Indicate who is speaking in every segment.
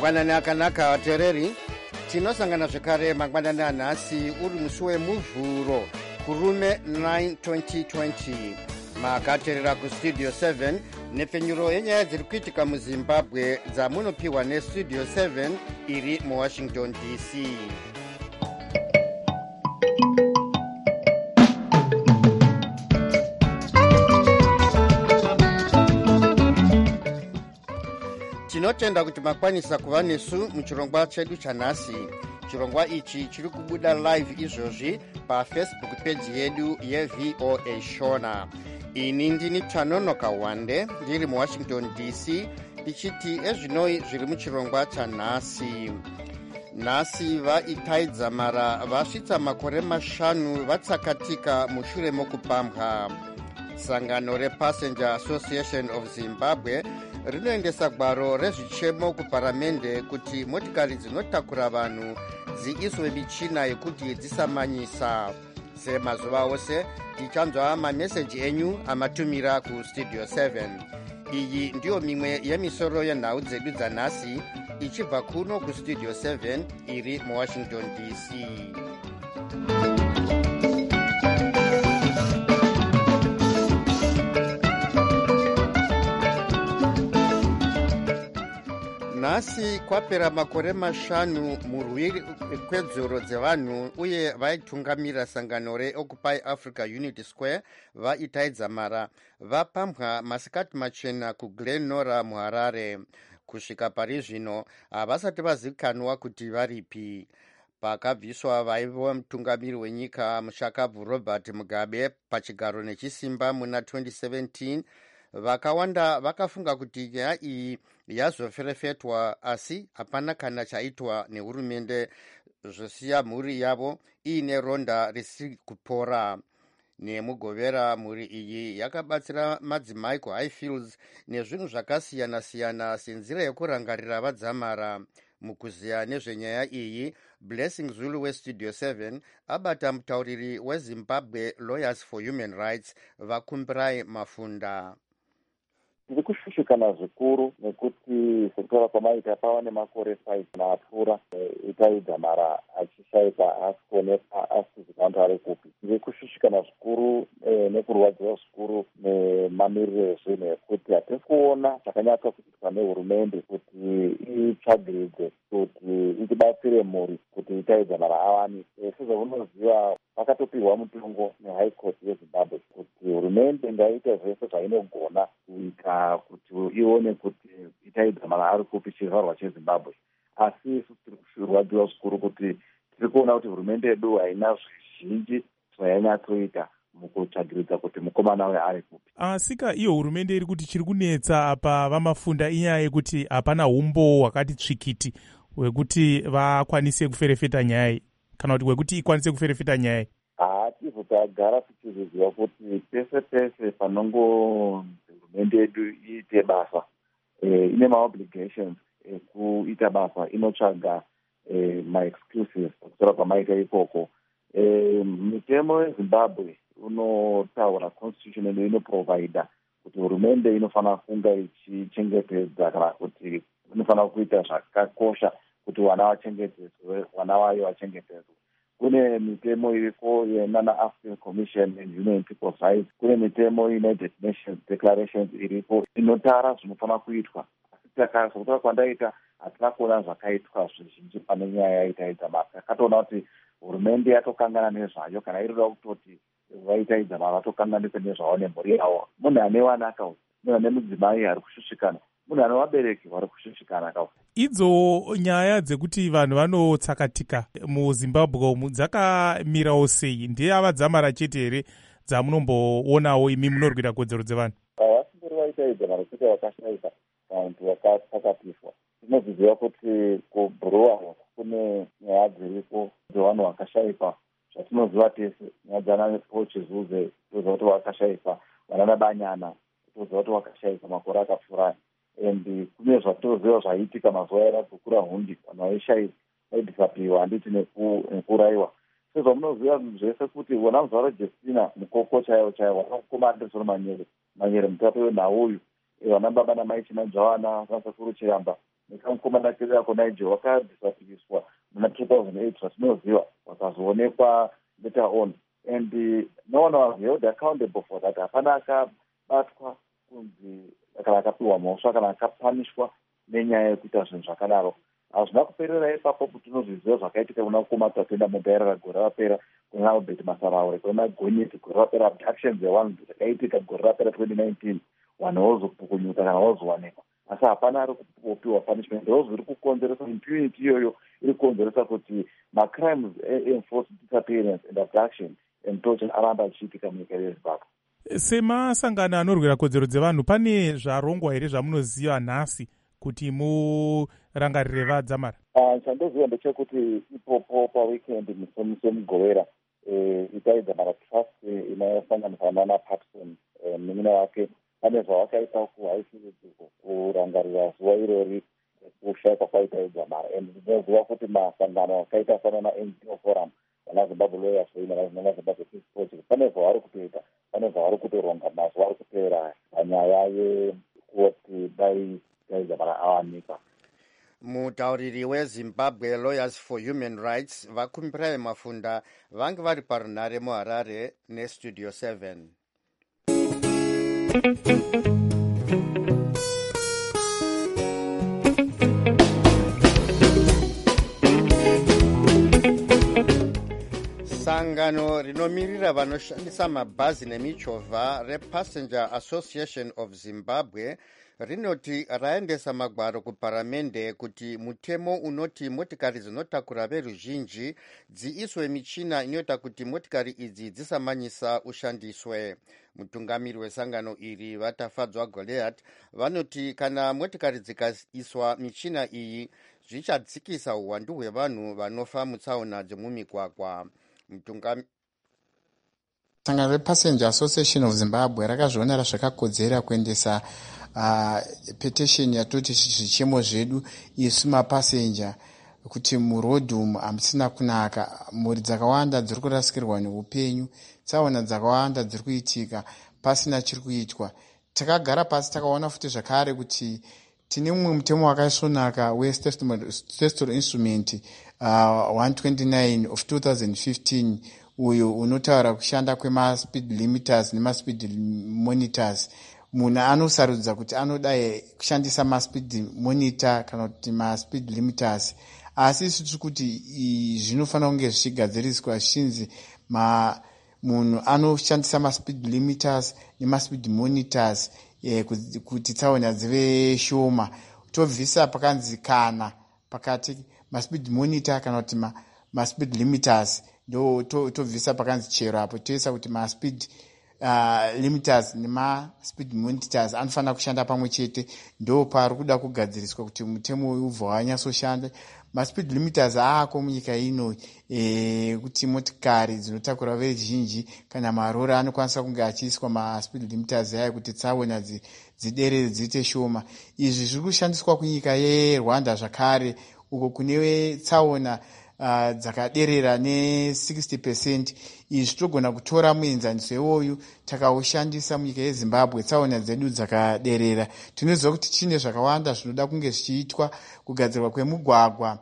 Speaker 1: mangwanani akanaka vateereri. Tinosangana zvekare mangwanani anhasi uri musi wemuvhuro kurume 9 2020. Makateerera kustudio 7 nepfenyuro yenyaya dziri kuitika muzimbabwe dzamunopiwa nestudio 7 iri muwashington dc. Tinotenda kuti makwanisa kuva nesu muchirongwa chedu chanhasi. Chirongwa ichi chiri kubuda live izvozvi pafacebook page yedu yeVOA Shona. Ini ndini Tanonoka Wande ndiri muwashington dc ndichiti ezvinoi zviri muchirongwa chanhasi. Nhasi vaitaidzamara vasvitsa makore 5 vatsakatika mushure mokupambwa. Sangano rePassenger Association of Zimbabwe rinoendesa gwaro rezvichemo kuparamende kuti motikari dzinotakura vanhu dziiswe michina yekuti dzisamanyisa. Semazuva ose tichanzwa mameseji enyu amatumira kustudio 7. Iyi ndiyo mimwe yemisoro yenhau dzedu dzanhasi ichibva kuno kustudio 7 iri muwashington dc. Nhasi kwapera makore 5 murwi kwedzoro dzevanhu uye vaitungamira sangano reOccupy Africa Unity Square vaitaidzamara vapambwa masikati machena kuGlen Norah muHarare. Kusvika pari zvino havasati vazivikanwa kuti varipi. Pakabviswa vaiva mutungamiri wenyika mushakabvu Robert Mugabe pachigaro nechisimba muna 2017, vakawanda vakafunga kuti nyaya iyi yazoferefetwa, asi hapana kana chaitwa nehurumende, zvosiya mhuri yavo iine ronda risiri kupora. Nemugovera, mhuri iyi yakabatsira madzimai kuHighfields nezvinhu zvakasiyana-siyana senzira yekurangarira vadzamara. Mukuziya nezvenyaya iyi, Blessing Zulu westudio 7 abata mutauriri weZimbabwe Lawyers for Human Rights Vakumbirai Mafunda.
Speaker 2: Tiri kushushikana zvikuru nekuti sekutaura kwamaita pava nemakore 5 apfuura itaidzamara achishaikwa asi kuonekwa asizikanwa kuti ari kupi. Tiri kushushikana zvikuru nekurwadziwa zvikuru nemamiriro ezvinhu ekuti hatisi kuona zvakanyatsa kuitwa nehurumende kuti itsvagiridze kuti ichibatsire mhuri kuti itaidzamara awanise. Sezvamunoziva, vakatopiwa mutongo neHigh Court yeZimbabwe kuti hurumende ngaite zvese zvainogona kuita kuti ione kuti itaidzamara ari kupi chivharwa cheZimbabwe. Asi isu tiri kurwadziwa zvikuru kuti tiri kuona kuti hurumende yedu haina zvizhinji zvayanyatsoita mukutsvagiridza kuti mukomana uyu ari kupi.
Speaker 3: Asika iyo hurumende iri kuti chiri kunetsa apa vamafunda inyaya yekuti hapana umbo hwakati tsvikiti hwekuti vakwanise kuferefeta nyaya kana kuti hwekuti ikwanise kuferefeta nyaya.
Speaker 2: Tibva tagara tichizviziva kuti pese pese panongo hurumende yedu iite basa ine maobligations ekuita basa, inotsvaga maexcuses pakusora kwamaita ikoko. Mitemo yeZimbabwe unotaura constitution yedu inoprovida kuti hurumende inofanira kunga ichichengetedza kana kuti inofanira kuita zvakakosha kuti vana vachengetedzwe, vana vayo vachengetedzwe. Kune mitemo iriko yenana African Commission and Human People's Rights, kune mitemo United Nations Declarations iriko inotara zvinofanira kuitwa. Saka kwandaita hatina kuona zvakaitwa zvizhinji pane nyaya yaitaidzamara. Takatoona kuti hurumende yatokangana nezvayo, kana irida kutoti vaitaidzamara vatokanganisa nezvavo nemhuri yavo. Munhu ane vana akauya, munhu ane mudzimai ari kushushikana, munhu ane vabereki vari kushushikana akauya.
Speaker 3: Idzo nyaya dzekuti vanhu vanotsakatika muZimbabwe umu dzakamirawo sei? Ndiye avadzamara chete here dzamunomboonawo imi munorwira kodzero dzevanhu?
Speaker 2: Vasingori vaitaidzamara kuti vakashaika vantu vakatsakatiswa. Tinoziva kuti kubhuruwa kune nyaya dziriko dzevanhu vakashaikwa. Zvatinoziva tese nyaya dzana Pochizuze toziva kuti vakashaikwa, vanana Banyana toziva kuti vakashaikwa makore akapfuura. And kune zvatoziva zvaiitika mazuva airakukura hundi, vanhu vaidisapiwa handiti nekuraiwa. Sezvamunoziva zvese kuti vona muzvaro Justina mukoko chaivo vanokoma Anderson Manyere mutape wenhau uyu, vana baba namai Chinadzavana, Vasekuru Chiramba nekamukomana kedu yako Niger wakadhisafiriswa muna 2008 zvatinoziva, wakazoonekwa later on, and no one was held accountable for that. Hapana akabatwa kunzi kana akapiwa mhosva kana akapanishwa nenyaya yekuita zvinhu zvakadaro. Hazvina kuperera ipapo kuti tinozviziva zvakaitika kuna Kumatwa Tenda Mugairara gore rapera, kuna Albert Masaraure, kuna Gonyeti gore rapera, abductions yevanhu dzakaitika gore rapera 2019, vanhu vozopukunyuka kana vozowanikwa. Asi hapana ari kupiwa punishment. Ndizvo zviri kukonzeresa impunity iyoyo, iri kukonzeresa kuti macrimes enforced disappearance and abduction and torture aramba achiitika munyika yeZimbabwe.
Speaker 3: Semasangano anorwira kodzero dzevanhu, pane zvarongwa here zvamunoziva nhasi kuti murangarire vadzamara?
Speaker 2: Chandoziva ndechekuti ipopo paweekend musomiso mugowera itaidzamara trust inosanganiswa nana Patson munina wake, pane zvawakaita kuhaisirudziko kurangarira zuva irori kushayikwa kwaita idzamara. And ndinoziva kuti masangano akaita sana naNGO Forum, vana Zimbabwe Lawyers Union, vana Zimbabwe Peace Project, pane zvavari kutoita, pane zvavari kutoronga mazuva ari kupera panyaya yekuti dai idzamara awanikwa.
Speaker 1: Mutauriri weZimbabwe Lawyers for Human Rights vakumbirai Mafunda vange vari parunhare muHarare neStudio 7. Sangano rinomirira vanoshandisa mabhazi nemichovha rePassenger Association of Zimbabwe rinoti raendesa magwaro kuparamende kuti mutemo unoti motikari dzinotakura veruzhinji dziiswe michina inoita kuti motikari idzi dzisamanyisa ushandiswe. Mutungamiri wesangano iri Vatafadzwa Goliath vanoti kana motikari dzikaiswa michina iyi zvichadzikisa uwandu hwevanhu vanofa mutsaona dzemumigwagwa.
Speaker 4: Sangano rePassenger Association of Zimbabwe rakazvionera zvakakodzera kuendesa petition yatoti zvichemo zvedu isu mapassenger kuti murodhi umu hamusina kunaka, mhuri dzakawanda dziri kurasikirwa neupenyu, tsaona dzakawanda dziri kuitika pasina chiri kuitwa. Takagara pasi takaona futi zvakare kuti tine mumwe mutemo wakaisvonaka weTestable Instrument 129 of 2015 uyo unotaura kushanda kwema-speed limiters nema-speed monitors. Munhu anosarudza kuti anodai kushandisa ma-speed monitor kana kuti ma-speed limiters, asi isu tiri kuti zvinofanira kunge zvichigadziriswa zvichinzi munhu anoshandisa ma-speed limiters nema-speed monitors kuti tsaona dzive shoma. Tobvisa pakanzi kana pakati ma-speed monitor kana kuti ma-speed limiters, ndo tobvisa pakanzi chero apo toisa kuti ma-speed limiters nema-speed monitors anofanira kushanda pamwe chete. Ndo pari kuda kugadziriswa kuti mutemo uyu ubva wanyasoshanda. Ma-speed limiters aako munyika ino kuti motikari dzinotakura veruzhinji kana marori anokwanisa kunge achiiswa ma-speed limiters aya kuti tsaona dziderere dziite shoma. Izvi zviri kushandiswa kunyika yeRwanda zvakare, uko kune tsaona dzakaderera ne60%. Izvi togona kutora muenzaniso iwoyu takaushandisa munyika yeZimbabwe, tsaona dzedu dzakaderera. Tinoziva kuti chine zvakawanda zvinoda kunge zvichiitwa, kugadzirwa kwemugwagwa,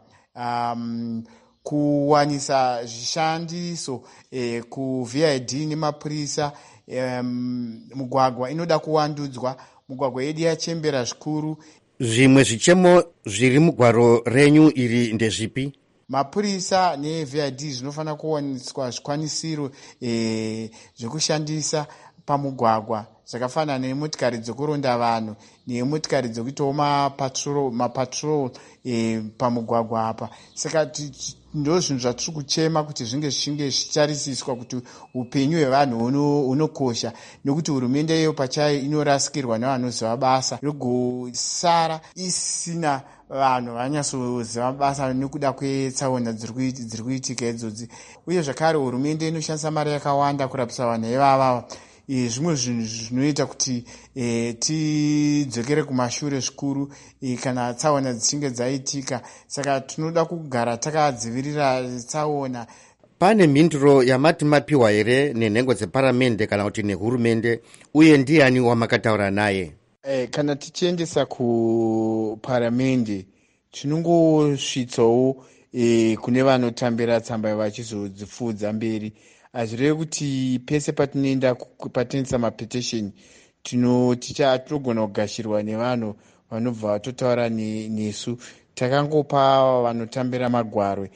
Speaker 4: kuwanisa zvishandiso kuVID nemapurisa. Mugwagwa inoda kuwandudzwa, mugwagwa yedu yachembera zvikuru.
Speaker 1: Zvimwe zvichemo zviri mugwaro renyu iri ndezvipi?
Speaker 4: Mapurisa neVID zvinofanira kuwaniswa zvikwanisiro zvekushandisa pamugwagwa zvakafanana nemotikari dzokuronda vanhu nemotikari dzokuitawo mapatrol pamugwagwa apa. Saka ndo zvinhu zvatiri kuchema kuti zvinge zvichitarisiswa kuti upenyu hwevanhu hunokosha, nekuti hurumende iyo pachayo inorasikirwa nevanoziva basa yogosara isina vanhu vanyatsoziva basa nekuda kwetsaona dziri kuitika idzodzi. Uye zvakare hurumende inoshandisa mari yakawanda kurapisa vanhu ivava. Zvimwe zvinhu zvinoita kuti tidzokere kumashure zvikuru kana tsaona dzichinge dzaitika. Saka tinoda kugara takadzivirira tsaona.
Speaker 1: Pane mhinduro yamati mapiwa here nenhengo dzeparamende kana kuti nehurumende, uye ndiani wamakataura naye?
Speaker 4: Kana tichiendesa kuparamende tinongosvitsawo kune vanotambira tsamba vachizodzifudza mberi. Hazvireve kuti pese patinoendesa mapetisheni tinogona kugashirwa nevanhu vanobva vatotaura nesu. Takangopa vanotambira magwarwe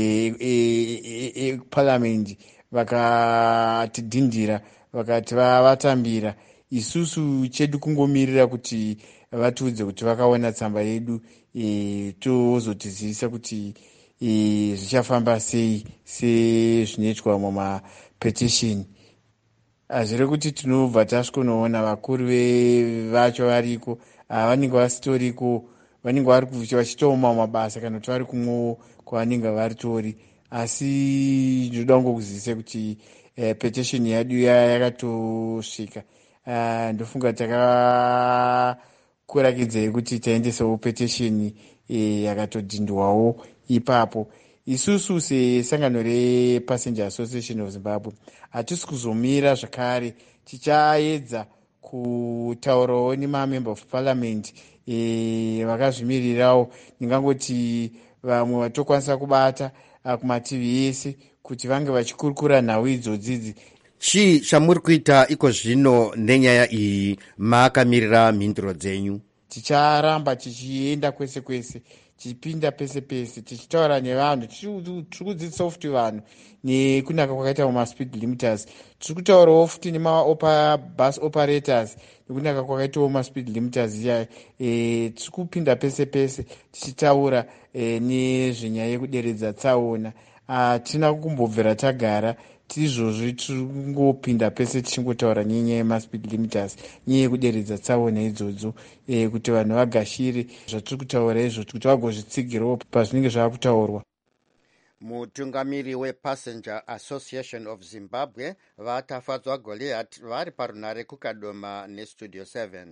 Speaker 4: eparamendi vakatidhindira vakati vatambira. Isusu chedu kungomirira kuti vatiudze kuti vakaona tsamba yedu, tozotizivisa kuti zvichafamba sei sezvinoitwa mumapetisheni. Hazviri kuti tinobva tasvikonoona vakuru vacho variko, vanenge vasitoriko, vanenge vari vachitooma mabasa kana kuti vari kumwewo kwavanenge varitori. Asi ndoda kungokuzivisa kuti petisheni yedu yakatosvika. Ndofunga takakurakidzai kuti taendesawo petisheni yakatodhindwawo ipapo. Isusu sesangano rePassenger Association of Zimbabwe hatisi kuzomira zvakare, tichaedza kutaurawo nemamember of parliament vakazvimirirawo. Ndingangoti vamwe vatokwanisa kubata kumativi ese kuti vange vachikurukura nhau idzodzidzi.
Speaker 1: Chii chamuri kuita iko zvino nenyaya iyi, maakamirira mhinduro dzenyu?
Speaker 4: Ticharamba tichienda kwese kwese, tichipinda pese pese, tichitaura nevanhu, tiri kudzidzisa futi vanhu nekunaka kwakaita mumaspeed limiters. Tiri kutaurawo futi nemabus operators nekunaka kwakaitawo maspeed limiters iya. Tiri kupinda pese pese tichitaura nezvenyaya yekuderedza tsaona. Tina kumbobvira tagara tizvozvi, tiri kungopinda pese tichingotaura nenyaya yemaspeed limiters, nyaya yekuderedza tsaona idzodzo, kuti vanhu vagashire zvatiri kutaura izvo kuti vagozvitsigirawo pazvinenge zvava kutaurwa.
Speaker 1: Mutungamiri wePassenger Association of Zimbabwe vatafadzwa Goliath vari parunare kukadoma neStudio 7.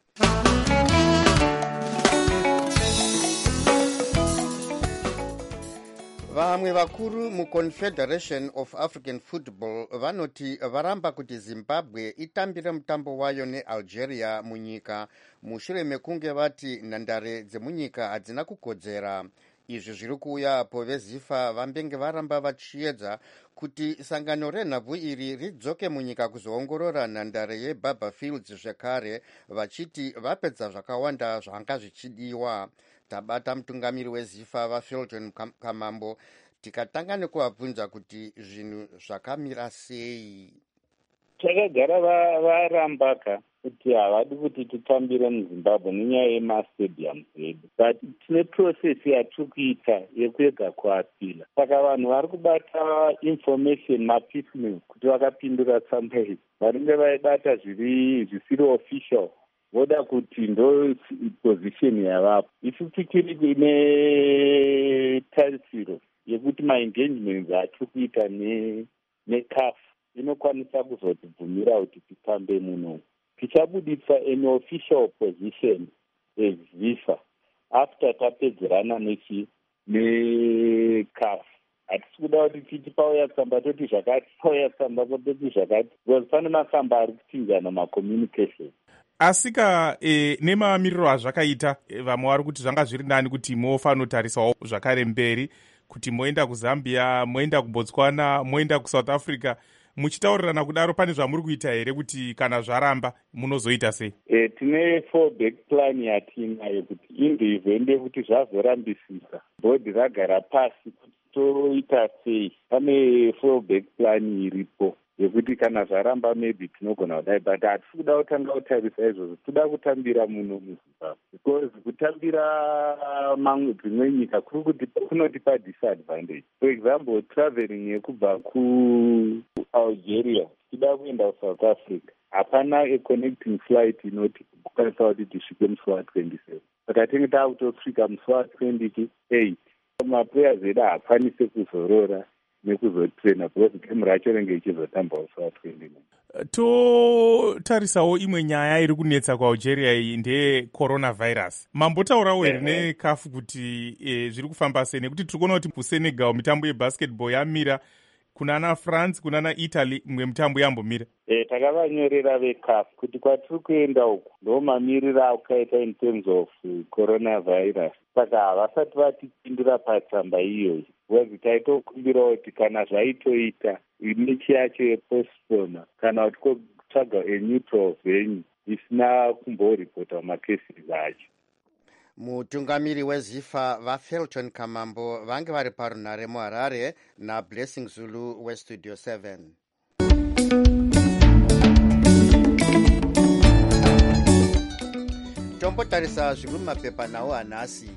Speaker 1: Vamwe vakuru muConfederation of African Football vanoti varamba kuti Zimbabwe itambire mutambo wayo neAlgeria munyika mushure mekunge vati nhandare dzemunyika hadzina kukodzera. Izvi zviri kuuya apo vezifa vambenge varamba vachiedza kuti sangano renhabvu iri ridzoke munyika kuzoongorora nhandare yeBaba Fields zvekare, vachiti vapedza zvakawanda zvanga zvichidiwa. Tabata mutungamiri wezifa vaFilton Kamambo tikatanga nekuvabvunza kuti zvinhu zvakamira sei.
Speaker 5: Takagara varambaka kuti havadi kuti titambire muZimbabwe nenyaya yemastadium edu, but tine process yatiri kuita yekuedza kuapila. Saka vanhu vari kubata information mapiecemeal kuti vakapindura tsamba idzi vanenge vaibata zvisiri official, voda kuti ndo position yavapo. Isu tichiri netarisiro yekuti maengagements atiri kuita neCAF inokwanisa kuzotibvumira kuti titambe muno. Tichabudisa an official position eZIFA after tapedzerana neCAF. Hatisi kuda kuti titi pauya tsamba toti zvakati, pauya tsamba toti zvakati, because pane masamba ari kuchinjana macommunication.
Speaker 3: Asika nemamiriro azvakaita, vamwe vari kuti zvanga zviri nani kuti mofanotarisawo zvakare mberi, kuti moenda kuZambia, moenda kuBotswana, moenda kuSouth Africa. Muchitaurirana kudaro, pane zvamuri kuita here kuti kana zvaramba munozoita sei?
Speaker 5: Tine fallback plan yatinayo kuti indivende kuti zvazorambisisa bhodhi ragara pasi kuti toita sei. Pane fallback plan iripo yekuti kana zvaramba maybe tinogona kudai, but hatisi kuda kutanga kutarisa izvozvo. Toda kutambira muno muZimbabwe because kutambira mamwe dzimwe nyika kunotipa disadvantage. For example, traveling yekubva kuAlgeria tichida kuenda kuSouth Africa, hapana a-connecting flight inoti kukwanisa kuti tisvike musi wa27. Saka tinge taakutosvika musi wa28 maplayers edu haakwanise kuzorora nekuzotrena because game racho renge ichizotamba musi wa29.
Speaker 3: Totarisawo imwe nyaya iri kunetsa kuAlgeria iyi ndeye coronavirus. Mambotaurawo here neCAF kuti zviri kufamba sei, nekuti tiri kuona kuti kuSenegal mitambo yebasketball yamira kunana France kunana Italy mwe mutambo yambomira.
Speaker 5: Takavanyorera vecaf kuti kwatiri kuenda uku ndo mamiriro akaita in terms of coronavirus, saka havasati vatipindura patsamba iyoyi. Wezi taitokumbira kuti kana zvaitoita mechi yacho yepostpona kana kuti kotsvaga neutral venue isina kumboripota macases acho.
Speaker 1: Mutungamiri wezifa vaFelton Kamambo vange vari parunhare muHarare naBlessing Zulu weStudio 7. Tombotarisa zviri mumapepa nawo hanhasi.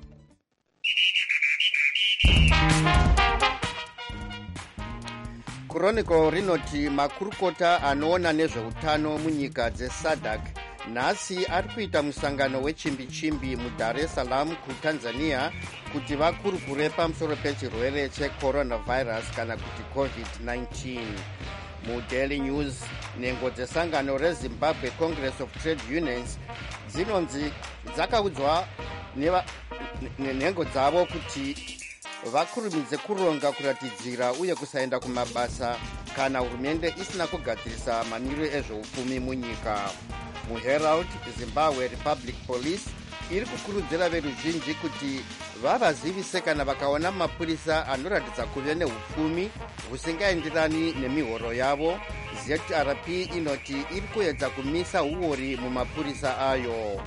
Speaker 1: Chronicle rinoti makurukota anoona nezveutano munyika dzeSADC nhasi ari kuita musangano wechimbi-chimbi muDar es Salaam kuTanzania kuti vakurukure pamusoro pechirwere checoronavirus kana kuti COVID-19. MuDaily News nhengo dzesangano reZimbabwe Congress of Trade Unions dzinonzi dzakaudzwa nenhengo dzavo kuti vakurumidze kuronga kuratidzira uye kusaenda kumabasa kana hurumende isina kugadzirisa mamiriro ezveupfumi munyika. MuHerald, Zimbabwe Republic Police iri kukurudzira veruzhinji kuti vavazivise kana vakaona mapurisa anoratidza kuve neupfumi husingaenderani nemihoro yavo. ZRP inoti iri kuedza kumisa uori mumapurisa ayo.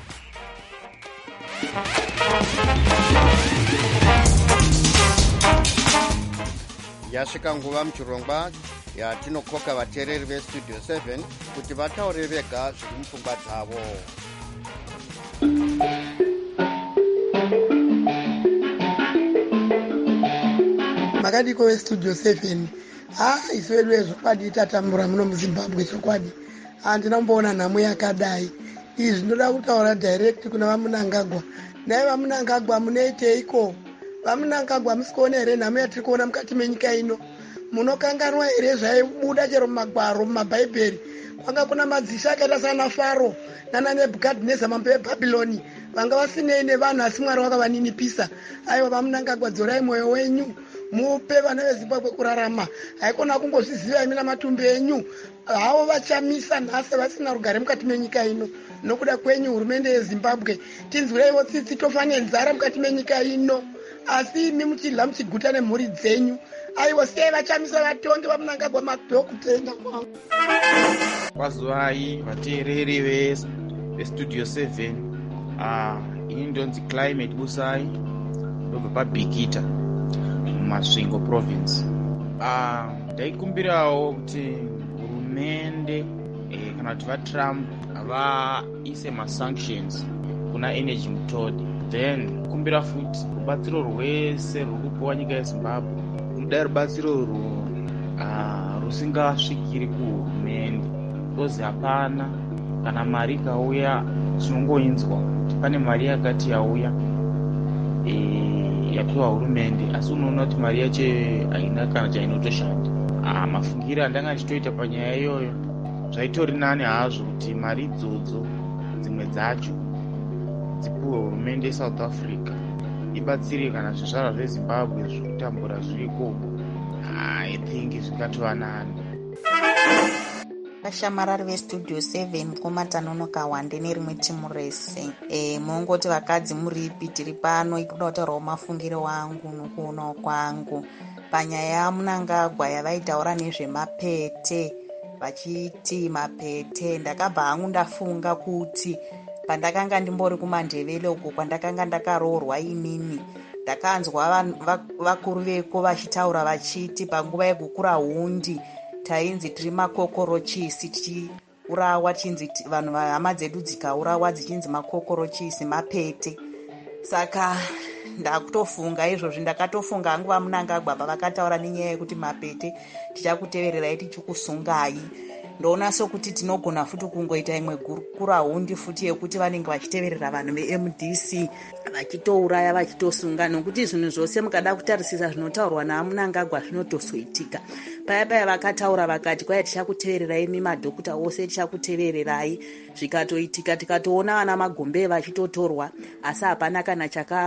Speaker 1: Yasvika nguva muchirongwa yatinokoka vateereri veStudio 7 kuti vataure vega zviri mupfungwa dzavo.
Speaker 6: Makadiko veStudio 7 isu vedu vezvokwadi tatambura muno muZimbabwe chokwadi handina kumboona nhamo yakadai. Izvi zvinoda kutaura direct kuna vaMunangagwa. Nai vaMunangagwa munoiteiko? VaMunangagwa musikuona here nhamo yatiri kuona mukati menyika ino? Munokanganwa here zvaibuda chero mumagwaro mumabhaibheri? Kwanga kuna madzishe akaita sana Faro nana Nebhukadhineza mambo weBhabhironi vanga vasinei nevanhu asi Mwari wakavaninipisa. Aiwa vaMunangagwa, dzorai mwoyo wenyu mupe vana veZimbabwe kurarama. Haikona kungozviziva imi namatumbi enyu. Havo vachamisa nhasi vasina rugare mukati menyika ino. Nokuda kwenyu hurumende yeZimbabwe tinzwireiwo tsitsi tofa nenzara mukati menyika ino. Asi imi muchidla muchiguta nemhuri dzenyu. Aiwa sei vachamisa vatongi vaMunangagwa madhokutenda kwavo.
Speaker 7: Kwazuvai vateereri veStudio 7. Ini ndonzi Climate Busai ndobva paBhikita muMasvingo province. Ndaikumbirawo kuti hurumende kana kuti vaTrump vaise masanctions kuna energy mutodi. Then kumbira futi rubatsiro rwese ruri kupiwa nyika yeZimbabwe rudai rubatsiro rusingasvikiri kuhurumende. Kozi hapana kana mari ikauya tinongoinzwa kuti pane mari yakati yauya yapiwa hurumende, asi unoona kuti mari yacho haina kana chainotoshanda. Mafungiro andanga ndichitoita panyaya iyoyo zvaitori nani hazvo kuti mari idzodzo dzimwe dzacho dzipiwe hurumende yeSouth Africa ibatsire kana zvizvarwa zveZimbabwe zvirikutambura zviriko. I think zvikatova nani.
Speaker 8: Vashamarari veStudio 7 mukomatanonoka wande nerimwe timu rese. Munongoti vakadzi muripi? Tiri pano ikuda kutaurawo mafungiro wangu nokuonawo kwangu panyaya yaMunangagwa yavaitaura nezvemapete vachiti mapete. Ndakabva hangu ndafunga kuti pandakanga ndimbori kumaNdebele uko kwandakanga ndakaroorwa inini ndakanzwa vakuru veko vachitaura vachiti panguva yekukura hundi tainzi tiri makokorochisi tichiurawa, tinzi vanhu hama dzedu dzikaurawa dzichinzi makokorochisi mapete. Saka ndakutofunga izvozvi, ndakatofunga hangu vaMunangagwa pavakataura nenyaya yekuti mapete tichakutevererai tichikusungai. Ndoona sokuti tinogona futi kungoita imwe kuraundi futi yekuti vanenge vachiteverera vanhu veMDC vachitouraya vachitosunga, nokuti zvinhu zvose mukada kutarisisa zvinotaurwa naMunangagwa zvinotozoitika. Paya vakataura vakati kwai tichakutevererai imi madhokuta ose tichakutevererai, zvikatoitika tikatoona vana Magombe vachitotorwa asi hapana kana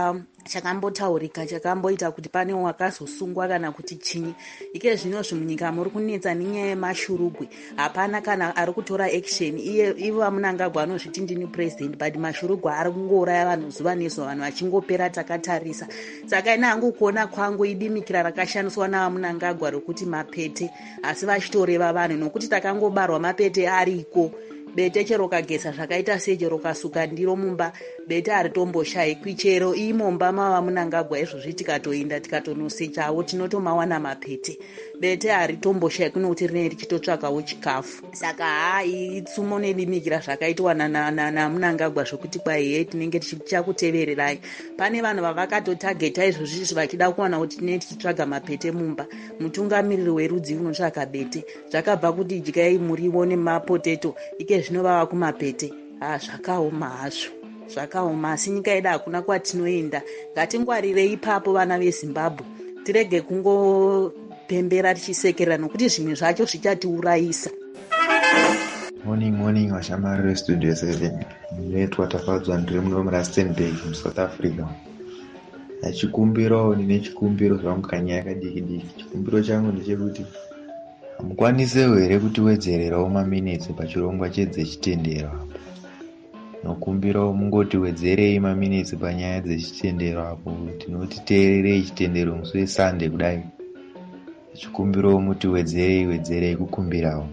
Speaker 8: chakambotaurika chakamboita kuti pane wakazosungwa kana kuti chinyi. Ike zvinozvi munyika muri kunetsa nenyaya yemashurugwi, hapana kana ari kutora action. Ivo vamunangagwa anozviti ndini president, but mashurugwi ari kungouraya vanhu zuva nezuva, vanhu vachingopera takatarisa. Saka ina hangu kuona kwangu idimikira rakashandiswa navamunangagwa rokuti mapete, asi vachitoreva vanhu nokuti takangobarwa mapete ariko. Bete chero kagesa zvakaita sechero kasuka ndiro mumba, bete haritomboshaikwi. Chero imomba mava munangagwa izvozvi tikatoinda tikatonosechawo tinotomawana mapete. Bete haritomboshaikwi nokuti rinenge richitotsvakawo chikafu. Saka itsumo nedimikira zvakaitwa namunangagwa zvokuti kwaiye tinenge tichakutevererai. Pane vanhu vavakatotageta izvozvi vachida kuwana kuti tinenge tichitsvaga mapete mumba. Mutungamiriri werudzi unotsvaga bete. Zvakabva kuti dyai muriwo nemapoteto, ike zvinovava kumapete. Zvakaoma hazvo, zvakaoma. Asi nyika yedu hakuna kwatinoenda. Ngatingwarirei ipapo vana veZimbabwe, tirege kungopembera tichisekerera nokuti zvimwe zvacho zvichatiurayisa.
Speaker 9: Morning washamari vestudio 7. Ndinoitwa Tafadzwa ndiri muno muRustenburg muSouth Africa. Chikumbiro nine chikumbiro zvangu kanyaya kadiki. Chikumbiro changu ndechekuti hamukwanisiwo here kuti wedzererawo maminitsi pachirongwa chedzechitendero apo. Nokumbirawo mungoti wedzerei maminitsi panyaya dzechitendero apo, tinoti teererei chitendero musi weSunday kudai. Chikumbirawo muti wedzerei kukumbirawo.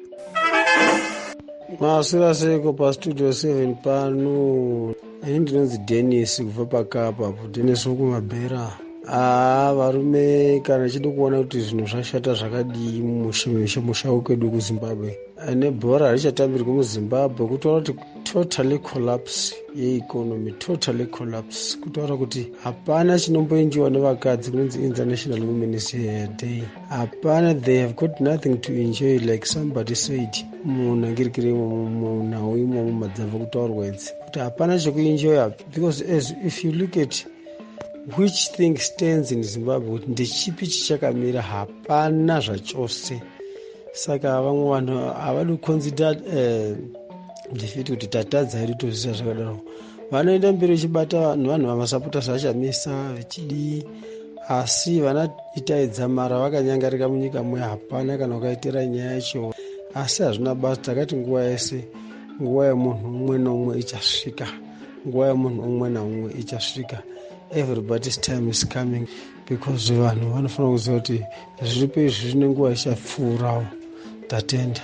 Speaker 10: Masura seko pastudio 7 pano. Ini ndinonzi Dennis kubva paKapa, Dennis wokumabhera. Varume kana chidi kuona kuti zvinhu zvashata zvakadii mumusha kwedu kuZimbabwe. Nebhora harichatambirwi muZimbabwe, kutaura kuti totally collapse yeeconomy, totally collapse. Kutaura kuti hapana chinomboenjiwa nevakadzi kunonzi International Women's Day. Hapana, they have got nothing to enjoy like somebody said. Munangirikire munhau imomo madzava kutaurwa idzi. Kuti hapana chekuenjoya, because if you look at which thing stands in Zimbabwe, kuti ndechipi chichakamira, hapana zvachose. Saka vamwe vanhu havadi kuconsider defeat kuti tatadza iri tozvisa zvakadaro. Vanoenda mberi vachibata vanhu vamasapota zvachamisa vechidii, asi vanaitaidza mara vakanyangarika munyika mwe, hapana kana ukaitira nyaya yacho. Asi hazvina basa, takati nguva yese, nguva yemunhu umwe noumwe ichasvika, nguva yemunhu umwe naumwe ichasvika. Everybody's time is coming, because vanhu vanofanira kuziva kuti zviripo izvi zvine nguva ichapfuurawo. Tatenda.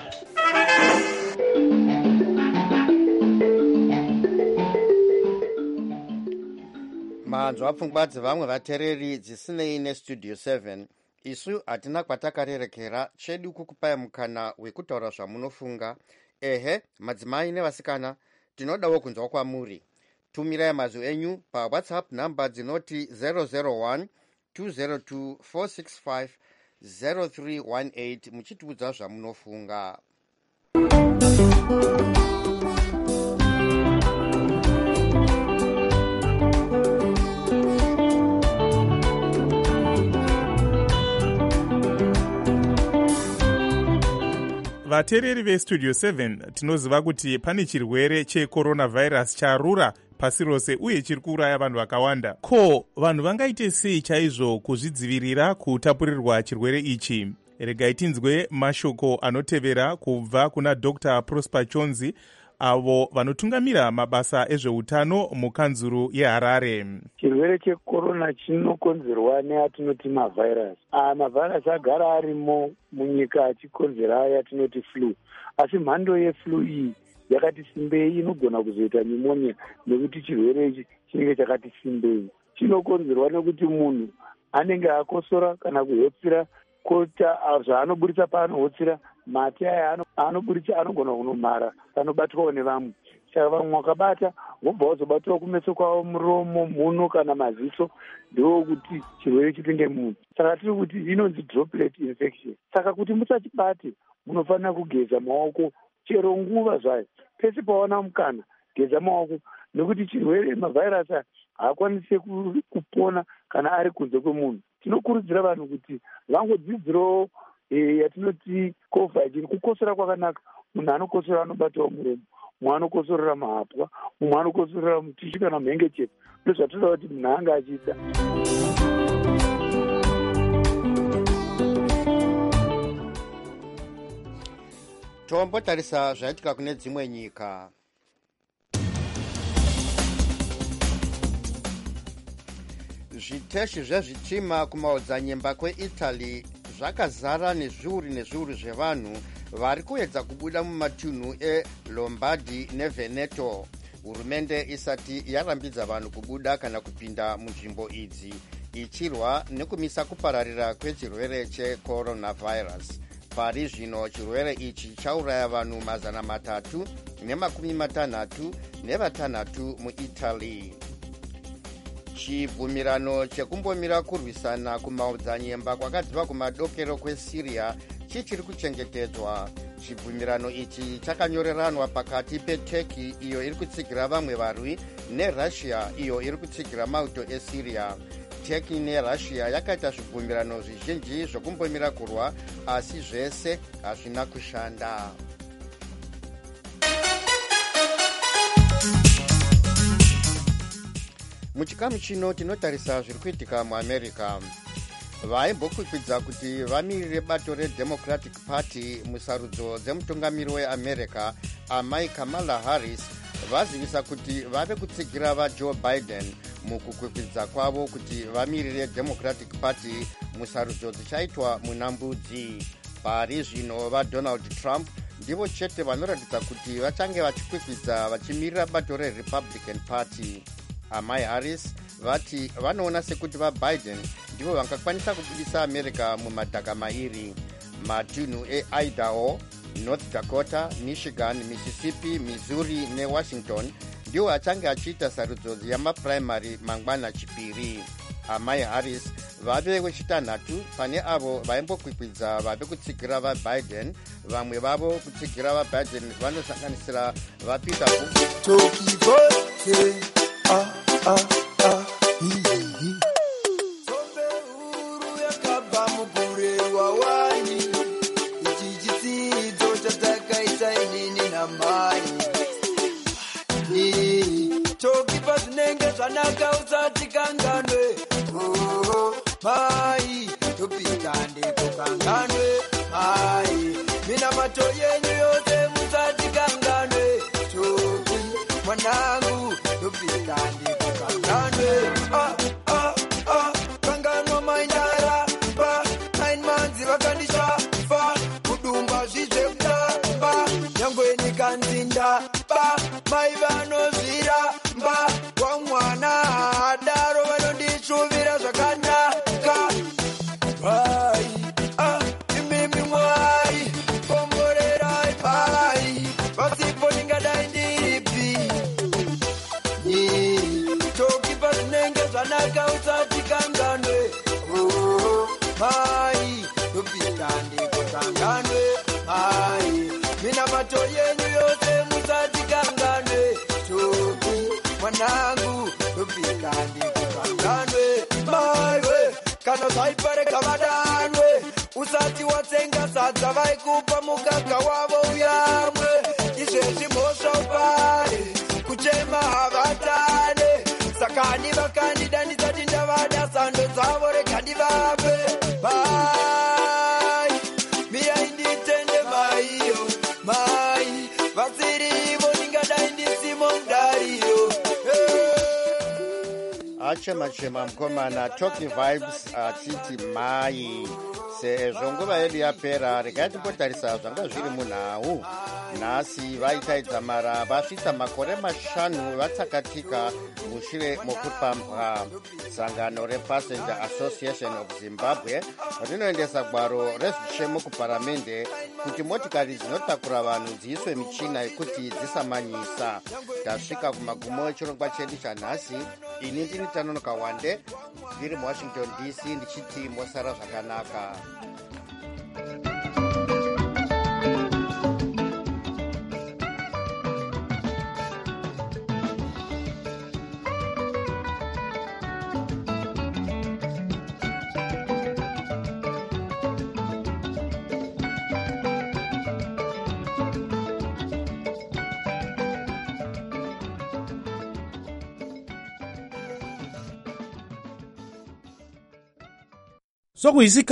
Speaker 1: mahanzwa apfungwa dzevamwe vateereri dzisinei nestudio 7. Isu hatina kwatakarerekera, chedu kukupai mukana wekutaura zvamunofunga. Ehe, madzimai nevasikana, tinodawo kunzwa kwamuri. Tumirai mazwi enyu paWhatsApp namba dzinoti 001 202 465 0318 muchitiudza zvamunofunga.
Speaker 3: Vateereri vestudio 7, tinoziva kuti pane chirwere checoronavirus charura pasi rose uye chiri kuuraya vanhu vakawanda. Ko, vanhu vangaite sei chaizvo kuzvidzivirira kutapurirwa chirwere ichi? Regai tinzwe mashoko anotevera kubva kuna Dr. Prosper Chonzi, avo vanotungamira mabasa ezveutano mukanzuru yeHarare.
Speaker 5: Chirwere chekorona chinokonzerwa neatinoti mavhairasi. Mavhairasi agara arimo munyika achikonzera yatinoti flu. Asi mhando yeflu iyi yakati simbei, inogona kuzoita pneumonia nekuti chirwere ichi chinenge chakati simbei. Chinokonzerwa nekuti munhu anenge akosora kana kuhotsira, kota zvaanoburitsa paanohotsira, mate aya anoburitsa anogona kunomhara panobatwawo nevamwe. Saka vamwe wakabata wobva wazobatwa kumeso kwavo, muromo, mhuno kana maziso, ndokuti chirwere chipinde munhu. Saka tiri kuti inonzi droplet infection. Saka kuti musachibate munofanira kugeza maoko chero nguva zvayo. Pese pawana mukana, geza maoko, nekuti chirwere mavhairasi haakwanisi kupona kana ari kunze kwemunhu. Tinokurudzira vanhu kuti vangodzidzirawo yatinoti COVID, kukosora kwakanaka. Munhu anokosora anobatawo muromo,
Speaker 11: mumwe anokosorera mahapwa, mumwe anokosorera mutishi kana mhengechefu. Ndozvatoda kuti munhu anga achida.
Speaker 1: tombotarisa zvaitika kune dzimwe nyika. Zviteshi zvezvitima kumaodzanyemba kweItaly zvakazara nezviuru zvevanhu vari kuedza kubuda mumatunhu eLombardy neVeneto, hurumende isati yarambidza vanhu kubuda kana kupinda munzvimbo idzi, ichirwa nekumisa kupararira kwechirwere checoronavirus. Pari zvino chirwere ichi chauraya vanhu 366 muItaly. Chibvumirano chekumbomira kurwisana kumaodzanyemba kwakadziva kumadokero kweSyria chichiri kuchengetedzwa. Chibvumirano ichi chakanyoreranwa pakati peTurkey, iyo iri kutsigira vamwe varwi, neRussia, iyo iri kutsigira mauto eSyria. Turkey neRussia yakaita zvibvumirano zvizhinji zvokumbomira kurwa, asi zvese hazvina kushanda. Muchikamu chino tinotarisa zviri kuitika muAmerica. Vaimbokwikvidza kuti vamirire bato reDemocratic Party musarudzo dzemutungamiri weAmerica, amai Kamala Harris, vazivisa kuti vave kutsigira vaJoe Biden mukukwikwidza kwavo kuti vamirire Democratic Party musarudzo dzichaitwa muna Mbudzi. Pari zvino vaDonald Trump ndivo chete vanoratidza kuti vachange vachikwikwidza vachimirira bato reRepublican Party. Amai Harris vati vanoona sekuti vaBiden ndivo vangakwanisa kubudisa America mumadhaka mairi. Matunhu eIdaho, North Dakota, Michigan, Mississippi, Missouri neWashington ndiwo achange achiita sarudzo yamapuraimari mangwana chipiri. Amai Harris vave wechitanhatu pane avo vaimbokwikwidza vave kutsigira vaBiden. Vamwe vavo kutsigira vaBiden vanosanganisira vaPeter
Speaker 12: tokipa zvinenge zvanaka usati kanganwe mai topikande kukanganwe mai mina mato yenyu yose musati kanganwe toki mwanangu topikande kukanganwe kanganwa mainara pa 9 months vakandisha fa kudumba zvizvekutamba nyangweni kanzinda pa mai vanozvira mba wamwana adaro vanondishuvira zvakanaka pai imimi mwai komborerai pai pasipo ndingadai ndiripi tokipa zvinenge zvanaka usati kanganwe mai topikande kukanganwe mai mina mato yenyu yose musati kanganwe toki mwanangu topikande kukanganwe maiwe kana zvaipareka vadanwe usati watsenga sadza vaikupa mukaka wavo uyamwe izvezvi mhosva upare kuchema havatane sakani vakandida ndisati ndavada sando dzavo rega ndivape mai miyainditende maiyo mai vasirivo ndingadai ndisimo mudariyo
Speaker 1: achema mukomana Talking Vibes achiti mai. Sezvo nguva yedu yapera, regai timbotarisa zvanga zviri munhau. Nhasi vaitaidza mara vasvitsa makore 5 vatsakatika mushure mokupambwa. Sangano rePassenger Association of Zimbabwe rinoendesa gwaro rezvichemo kuparamende kuti motikari dzinotakura vanhu dziiswe michina yekuti dzisamanyisa. Tasvika kumagumo echirongwa chedu chanhasi. Ini ndini Tanonoka Wande ndiri muWashington DC ndichiti mosara zvakanaka.
Speaker 13: sokuyisikhathi